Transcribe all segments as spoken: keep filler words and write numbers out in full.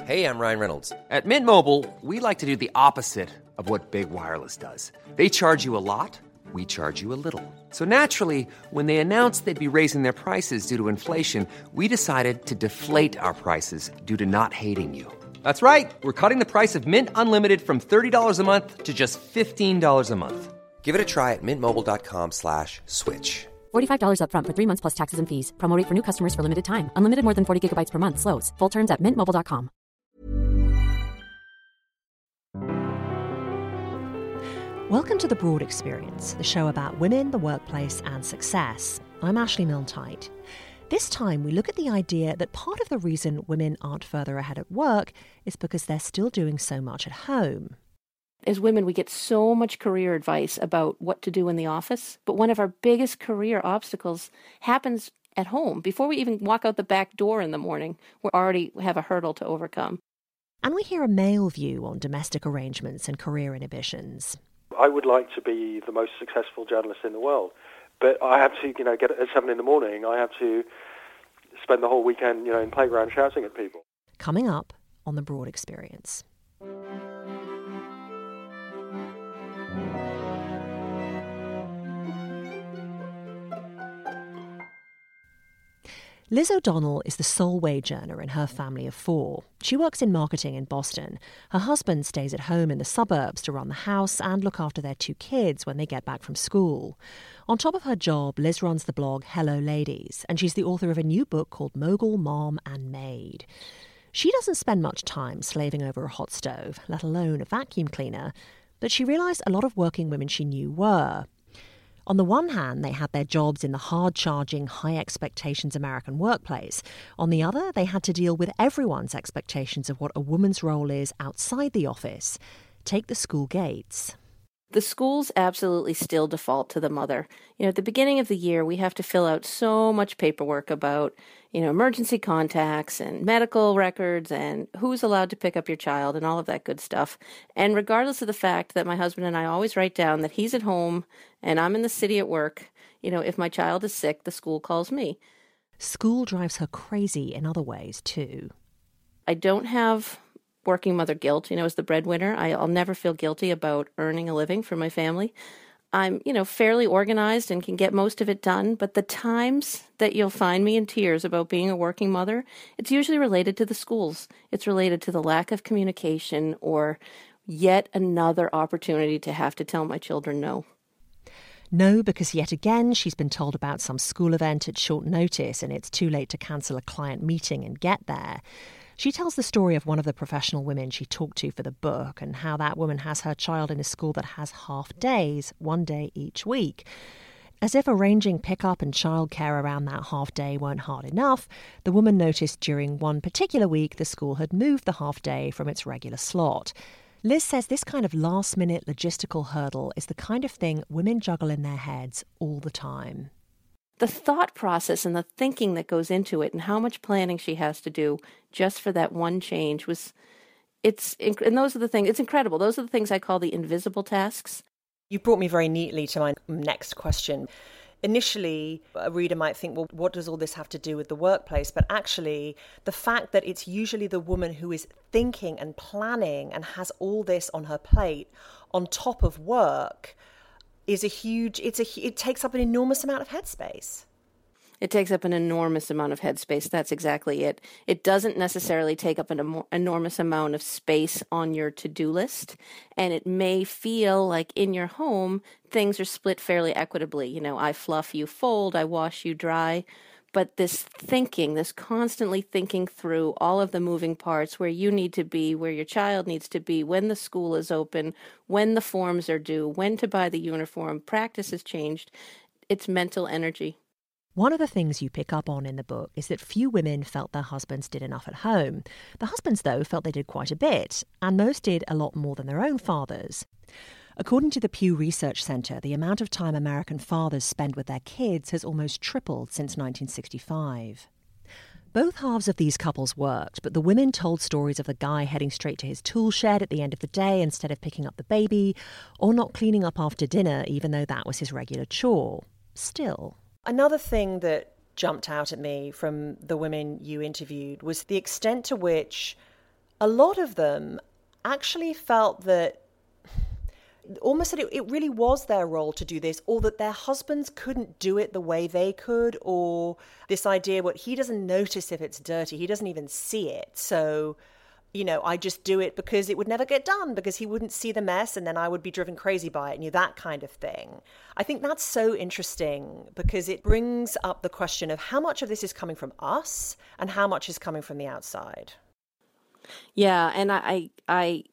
Hey, I'm Ryan Reynolds. At Mint Mobile, we like to do the opposite of what Big Wireless does. They charge you a lot, we charge you a little. So naturally, when they announced they'd be raising their prices due to inflation, we decided to deflate our prices due to not hating you. That's right. We're cutting the price of Mint Unlimited from thirty dollars a month to just fifteen dollars a month. Give it a try at mintmobile.com slash switch. forty-five dollars up front for three months plus taxes and fees. Promo rate for new customers for limited time. Unlimited more than forty gigabytes per month. Slows full terms at mint mobile dot com. Welcome to The Broad Experience, the show about women, the workplace and success. I'm Ashley Milne-Tyte. This time we look at the idea that part of the reason women aren't further ahead at work is because they're still doing so much at home. As women, we get so much career advice about what to do in the office, but one of our biggest career obstacles happens at home. Before we even walk out the back door in the morning, we already have a hurdle to overcome. And we hear a male view on domestic arrangements and career inhibitions. I would like to be the most successful journalist in the world, but I have to, you know, get at seven in the morning. I have to spend the whole weekend, you know, in playground shouting at people. Coming up on The Broad Experience. Liz O'Donnell is the sole wage earner in her family of four. She works in marketing in Boston. Her husband stays at home in the suburbs to run the house and look after their two kids when they get back from school. On top of her job, Liz runs the blog Hello Ladies, and she's the author of a new book called Mogul, Mom and Maid. She doesn't spend much time slaving over a hot stove, let alone a vacuum cleaner, but she realised a lot of working women she knew were. On the one hand, they had their jobs in the hard-charging, high-expectations American workplace. On the other, they had to deal with everyone's expectations of what a woman's role is outside the office. Take the school gates. The schools absolutely still default to the mother. You know, at the beginning of the year, we have to fill out so much paperwork about, you know, emergency contacts and medical records and who's allowed to pick up your child and all of that good stuff. And regardless of the fact that my husband and I always write down that he's at home and I'm in the city at work, you know, if my child is sick, the school calls me. School drives her crazy in other ways, too. I don't have working mother guilt. You know, as the breadwinner, I, I'll never feel guilty about earning a living for my family. I'm, you know, fairly organized and can get most of it done, but the times that you'll find me in tears about being a working mother, it's usually related to the schools. It's related to the lack of communication or yet another opportunity to have to tell my children no. No, because yet again she's been told about some school event at short notice and it's too late to cancel a client meeting and get there. She tells the story of one of the professional women she talked to for the book and how that woman has her child in a school that has half days, one day each week. As if arranging pickup and childcare around that half day weren't hard enough, the woman noticed during one particular week the school had moved the half day from its regular slot. Liz says this kind of last-minute logistical hurdle is the kind of thing women juggle in their heads all the time. The thought process and the thinking that goes into it and how much planning she has to do just for that one change was, it's, and those are the things, it's incredible. Those are the things I call the invisible tasks. You brought me very neatly to my next question. Initially, a reader might think, well, what does all this have to do with the workplace? But actually, the fact that it's usually the woman who is thinking and planning and has all this on her plate on top of work is a huge, it's a, it takes up an enormous amount of headspace. It takes up an enormous amount of headspace. That's exactly it. It doesn't necessarily take up an em- enormous amount of space on your to-do list. And it may feel like in your home, things are split fairly equitably. You know, I fluff, you fold, I wash, you dry. But this thinking, this constantly thinking through all of the moving parts, where you need to be, where your child needs to be, when the school is open, when the forms are due, when to buy the uniform, practice has changed. It's mental energy. One of the things you pick up on in the book is that few women felt their husbands did enough at home. The husbands, though, felt they did quite a bit, and most did a lot more than their own fathers. According to the Pew Research Center, the amount of time American fathers spend with their kids has almost tripled since nineteen sixty-five. Both halves of these couples worked, but the women told stories of the guy heading straight to his tool shed at the end of the day instead of picking up the baby, or not cleaning up after dinner even though that was his regular chore. Still. Another thing that jumped out at me from the women you interviewed was the extent to which a lot of them actually felt that almost that it, it really was their role to do this, or that their husbands couldn't do it the way they could, or this idea what he doesn't notice if it's dirty, he doesn't even see it. So, you know, I just do it because it would never get done, because he wouldn't see the mess and then I would be driven crazy by it, and you know, that kind of thing. I think that's so interesting because it brings up the question of how much of this is coming from us and how much is coming from the outside. Yeah, and I, I, I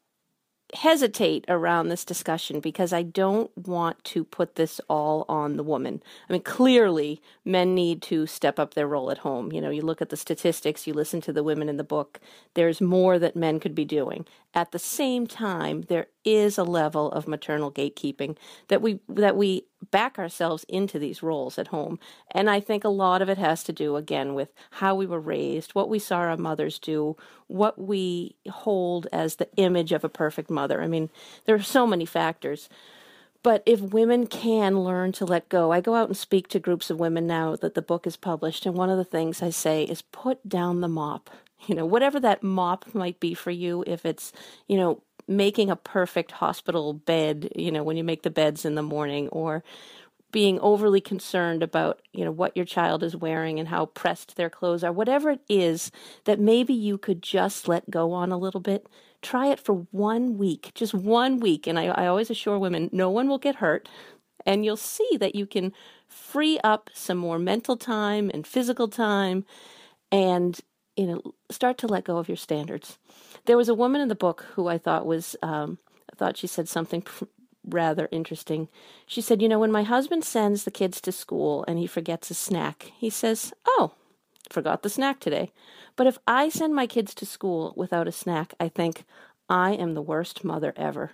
hesitate around this discussion because I don't want to put this all on the woman. I mean, clearly, men need to step up their role at home. You know, you look at the statistics, you listen to the women in the book, there's more that men could be doing. At the same time, there is a level of maternal gatekeeping that we that we back ourselves into these roles at home. And I think a lot of it has to do, again, with how we were raised, what we saw our mothers do, what we hold as the image of a perfect mother. I mean, there are so many factors. But if women can learn to let go, I go out and speak to groups of women now that the book is published, and one of the things I say is put down the mop. You know, whatever that mop might be for you, if it's, you know, making a perfect hospital bed, you know, when you make the beds in the morning, or being overly concerned about, you know, what your child is wearing and how pressed their clothes are, whatever it is that maybe you could just let go on a little bit, try it for one week, just one week. And I, I always assure women, no one will get hurt. And you'll see that you can free up some more mental time and physical time and, you know, start to let go of your standards. There was a woman in the book who I thought was, um, I thought she said something pr- rather interesting. She said, you know, when my husband sends the kids to school and he forgets a snack, he says, oh, forgot the snack today. But if I send my kids to school without a snack, I think I am the worst mother ever.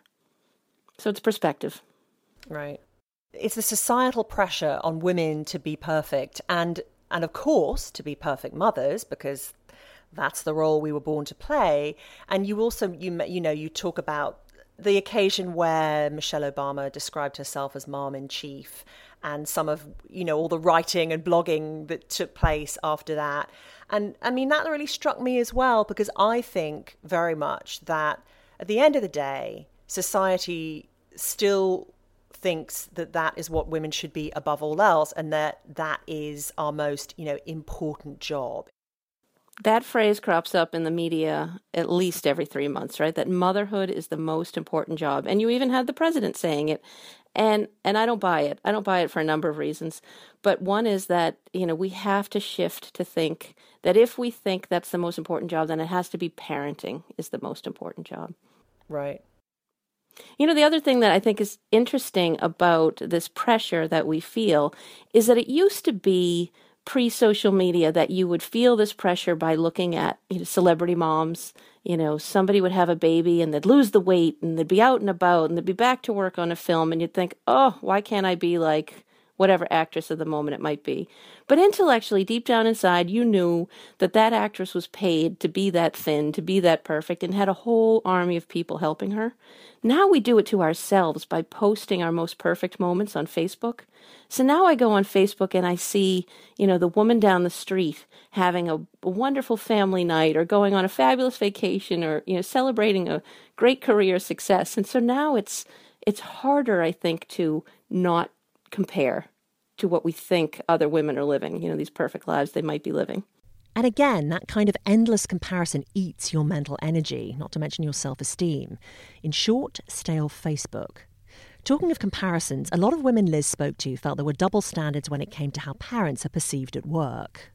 So it's perspective. Right. It's the societal pressure on women to be perfect and, and of course, to be perfect mothers, because that's the role we were born to play. And you also, you you know, you talk about the occasion where Michelle Obama described herself as mom-in-chief, and some of, you know, all the writing and blogging that took place after that. And I mean, that really struck me as well, because I think very much that at the end of the day, society still thinks that that is what women should be above all else, and that that is our most, you know, important job. That phrase crops up in the media at least every three months, right? That motherhood is the most important job. And you even had the president saying it. And and I don't buy it. I don't buy it for a number of reasons. But one is that, you know, we have to shift to think that if we think that's the most important job, then it has to be parenting is the most important job. Right. You know, the other thing that I think is interesting about this pressure that we feel is that it used to be pre-social media that you would feel this pressure by looking at, you know, celebrity moms. You know, somebody would have a baby and they'd lose the weight and they'd be out and about and they'd be back to work on a film, and you'd think, oh, why can't I be like whatever actress of the moment it might be? But intellectually, deep down inside, you knew that that actress was paid to be that thin, to be that perfect, and had a whole army of people helping her. Now we do it to ourselves by posting our most perfect moments on Facebook. So now I go on Facebook and I see, you know, the woman down the street having a, a wonderful family night, or going on a fabulous vacation, or, you know, celebrating a great career success. And so now it's it's harder, I think, to not compare to what we think other women are living, you know, these perfect lives they might be living. And again, that kind of endless comparison eats your mental energy, not to mention your self-esteem. In short, stay off Facebook. Talking of comparisons, a lot of women Liz spoke to felt there were double standards when it came to how parents are perceived at work.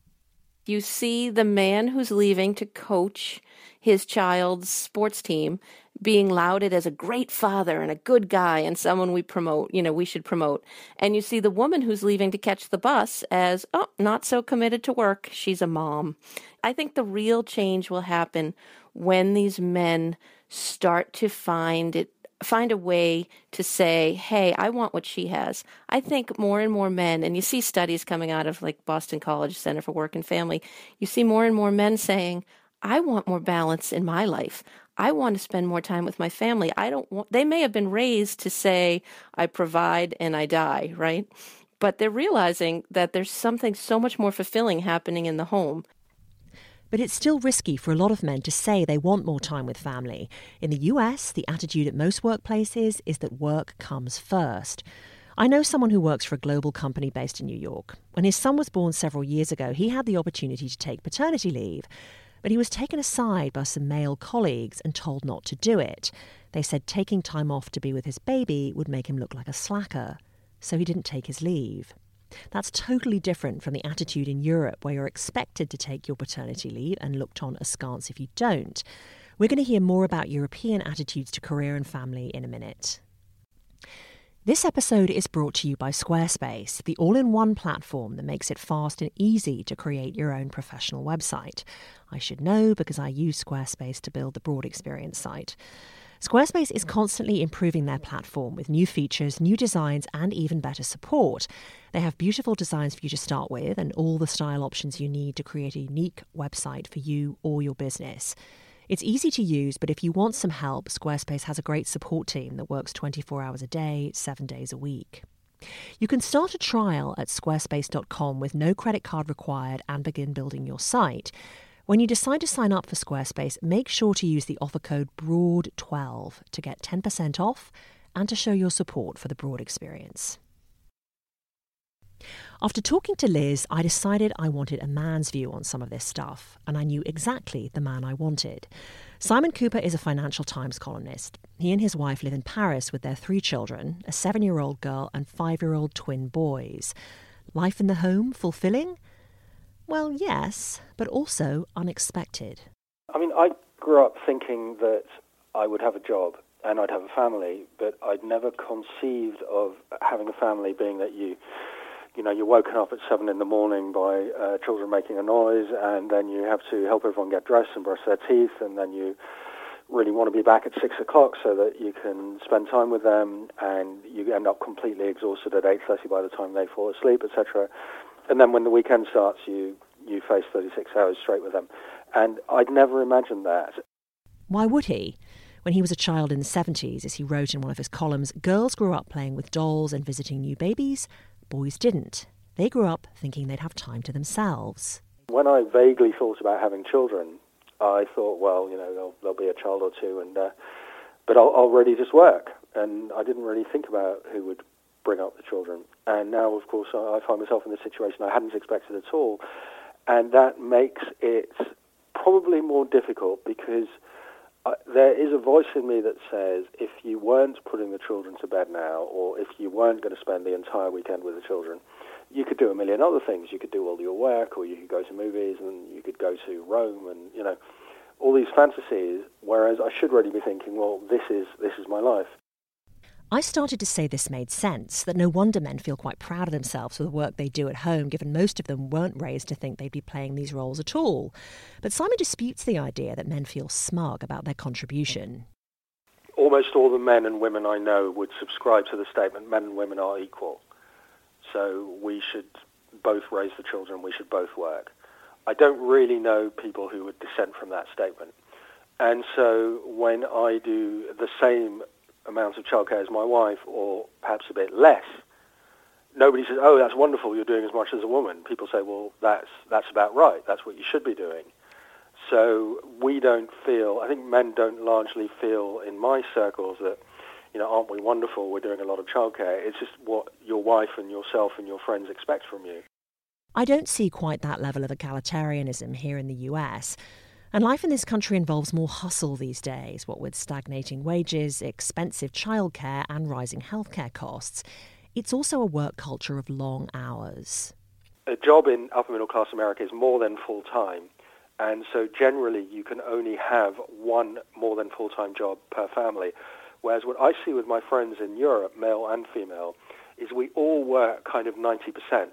You see the man who's leaving to coach his child's sports team being lauded as a great father and a good guy and someone we promote, you know, we should promote. And you see the woman who's leaving to catch the bus as, oh, not so committed to work. She's a mom. I think the real change will happen when these men start to find it, find a way to say, hey, I want what she has. I think more and more men, and you see studies coming out of like Boston College Center for Work and Family, you see more and more men saying, I want more balance in my life. I want to spend more time with my family. I don't want, they may have been raised to say, I provide and I die, right? But they're realizing that there's something so much more fulfilling happening in the home. But it's still risky for a lot of men to say they want more time with family. In the U S, the attitude at most workplaces is that work comes first. I know someone who works for a global company based in New York. When his son was born several years ago, he had the opportunity to take paternity leave. But he was taken aside by some male colleagues and told not to do it. They said taking time off to be with his baby would make him look like a slacker. So he didn't take his leave. That's totally different from the attitude in Europe, where you're expected to take your paternity leave and looked on askance if you don't. We're going to hear more about European attitudes to career and family in a minute. This episode is brought to you by Squarespace, the all-in-one platform that makes it fast and easy to create your own professional website. I should know because I use Squarespace to build the Broad Experience site. Squarespace is constantly improving their platform with new features, new designs, and even better support. They have beautiful designs for you to start with and all the style options you need to create a unique website for you or your business. It's easy to use, but if you want some help, Squarespace has a great support team that works twenty-four hours a day, seven days a week. You can start a trial at squarespace dot com with no credit card required and begin building your site. When you decide to sign up for Squarespace, make sure to use the offer code B R O A D twelve to get ten percent off and to show your support for the Broad Experience. After talking to Liz, I decided I wanted a man's view on some of this stuff, and I knew exactly the man I wanted. Simon Cooper is a Financial Times columnist. He and his wife live in Paris with their three children, a seven-year-old girl and five-year-old twin boys. Life in the home fulfilling? Well, yes, but also unexpected. I mean, I grew up thinking that I would have a job and I'd have a family, but I'd never conceived of having a family being that you... You know, you're woken up at seven in the morning by uh, children making a noise, and then you have to help everyone get dressed and brush their teeth, and then you really want to be back at six o'clock so that you can spend time with them, and you end up completely exhausted at eight thirty by the time they fall asleep, et cetera. And then when the weekend starts, you, you face thirty-six hours straight with them. And I'd never imagined that. Why would he? When he was a child in the seventies, as he wrote in one of his columns, girls grew up playing with dolls and visiting new babies. Boys didn't. They grew up thinking they'd have time to themselves. When I vaguely thought about having children, I thought, well, you know, there'll, there'll be a child or two, and uh, but I'll, I'll really just work. And I didn't really think about who would bring up the children. And now, of course, I, I find myself in this situation I hadn't expected at all. And that makes it probably more difficult because uh, there is a voice in me that says if you weren't putting the children to bed now, or if you weren't going to spend the entire weekend with the children, you could do a million other things. You could do all your work, or you could go to movies, and you could go to Rome, and, you know, all these fantasies, whereas I should really be thinking, well, this is this is my life. I started to say this made sense, that no wonder men feel quite proud of themselves for the work they do at home, given most of them weren't raised to think they'd be playing these roles at all. But Simon disputes the idea that men feel smug about their contribution. Almost all the men and women I know would subscribe to the statement, men and women are equal. So we should both raise the children, we should both work. I don't really know people who would dissent from that statement. And so when I do the same amount of childcare as my wife, or perhaps a bit less, nobody says, oh, that's wonderful, you're doing as much as a woman. People say, well, that's that's about right, that's what you should be doing. So we don't feel, I think men don't largely feel in my circles that, you know, aren't we wonderful, we're doing a lot of childcare. It's just what your wife and yourself and your friends expect from you. I don't see quite that level of egalitarianism here in the U S. And life in this country involves more hustle these days, what with stagnating wages, expensive childcare and rising healthcare costs. It's also a work culture of long hours. A job in upper middle class America is more than full-time. And so generally you can only have one more than full-time job per family. Whereas what I see with my friends in Europe, male and female, is we all work kind of ninety percent.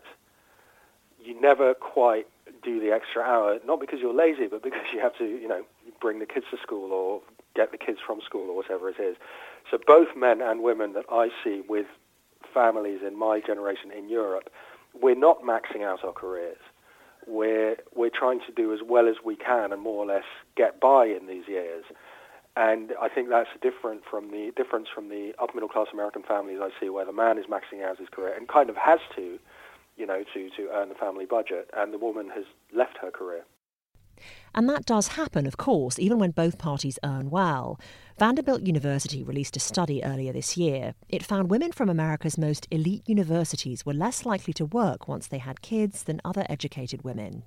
You never quite do the extra hour, not because you're lazy, but because you have to, you know, bring the kids to school or get the kids from school or whatever it is. So both men and women that I see with families in my generation in Europe, we're not maxing out our careers. We're we're trying to do as well as we can and more or less get by in these years. And I think that's different from the difference from the upper middle class American families I see, where the man is maxing out his career and kind of has to, you know, to, to earn the family budget, and the woman has left her career. And that does happen, of course, even when both parties earn well. Vanderbilt University released a study earlier this year. It found women from America's most elite universities were less likely to work once they had kids than other educated women.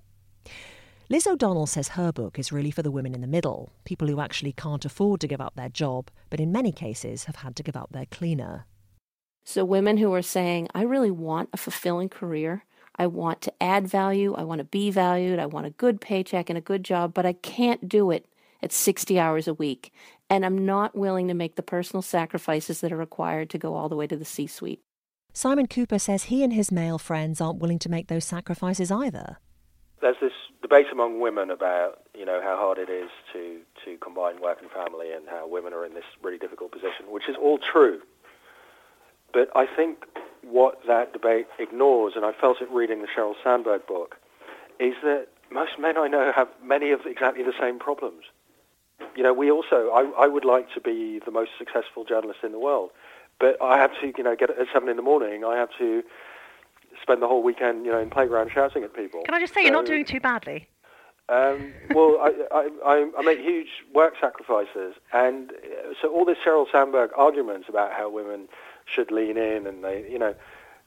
Liz O'Donnell says her book is really for the women in the middle, people who actually can't afford to give up their job, but in many cases have had to give up their cleaner. So women who are saying, I really want a fulfilling career, I want to add value, I want to be valued, I want a good paycheck and a good job, but I can't do it at sixty hours a week, and I'm not willing to make the personal sacrifices that are required to go all the way to the C-suite. Simon Cooper says he and his male friends aren't willing to make those sacrifices either. There's this debate among women about, you know, how hard it is to, to combine work and family and how women are in this really difficult position, which is all true. But I think what that debate ignores, and I felt it reading the Sheryl Sandberg book, is that most men I know have many of exactly the same problems. You know, we also, I, I would like to be the most successful journalist in the world, but I have to, you know, get at seven in the morning, I have to spend the whole weekend, you know, in playground shouting at people. Can I just say, so, you're not doing too badly? Um, well, I, I, I make huge work sacrifices, and so all this Sheryl Sandberg arguments about how women should lean in, and they, you know,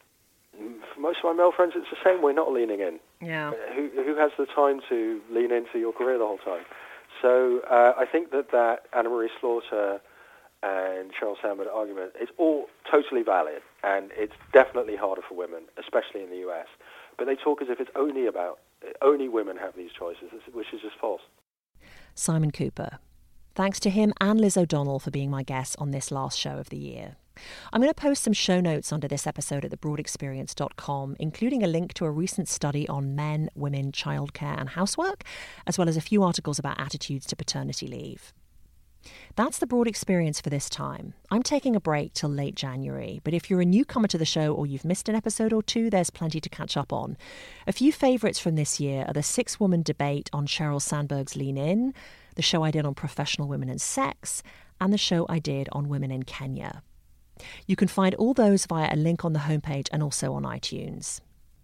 for most of my male friends, it's the same. We're not leaning in. Yeah. Who who has the time to lean into your career the whole time? So uh, I think that that Anna Marie Slaughter and Sheryl Sandberg argument is all totally valid, and it's definitely harder for women, especially in the U S. But they talk as if it's only about, only women have these choices, which is just false. Simon Cooper. Thanks to him and Liz O'Donnell for being my guests on this last show of the year. I'm going to post some show notes under this episode at the broad experience dot com, including a link to a recent study on men, women, childcare and housework, as well as a few articles about attitudes to paternity leave. That's the Broad Experience for this time. I'm taking a break till late January, but if you're a newcomer to the show or you've missed an episode or two, there's plenty to catch up on. A few favourites from this year are the six-woman debate on Sheryl Sandberg's Lean In, the show I did on professional women and sex, and the show I did on women in Kenya. You can find all those via a link on the homepage and also on iTunes.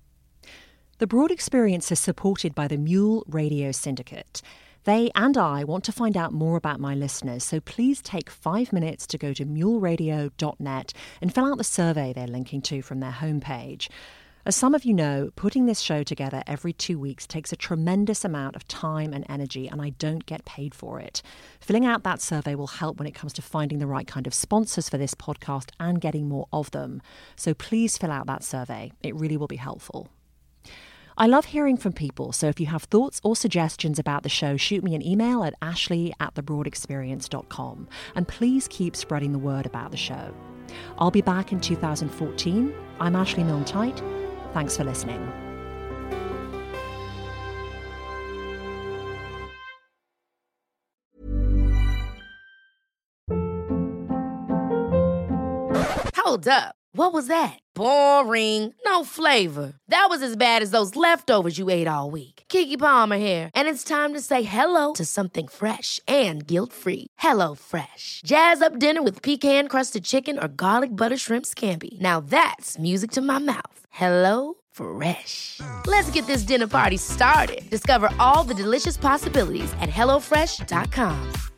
The Broad Experience is supported by the Mule Radio Syndicate. They and I want to find out more about my listeners, so please take five minutes to go to mule radio dot net and fill out the survey they're linking to from their homepage. As some of you know, putting this show together every two weeks takes a tremendous amount of time and energy, and I don't get paid for it. Filling out that survey will help when it comes to finding the right kind of sponsors for this podcast and getting more of them. So please fill out that survey. It really will be helpful. I love hearing from people, so if you have thoughts or suggestions about the show, shoot me an email at ashley at the broad experience dot com. And please keep spreading the word about the show. I'll be back in two thousand fourteen. I'm Ashley Milne-Tyte. Thanks for listening. Hold up. What was that? Boring. No flavor. That was as bad as those leftovers you ate all week. Keke Palmer here, and it's time to say hello to something fresh and guilt-free. Hello Fresh. Jazz up dinner with pecan-crusted chicken or garlic butter shrimp scampi. Now that's music to my mouth. Hello Fresh. Let's get this dinner party started. Discover all the delicious possibilities at hello fresh dot com.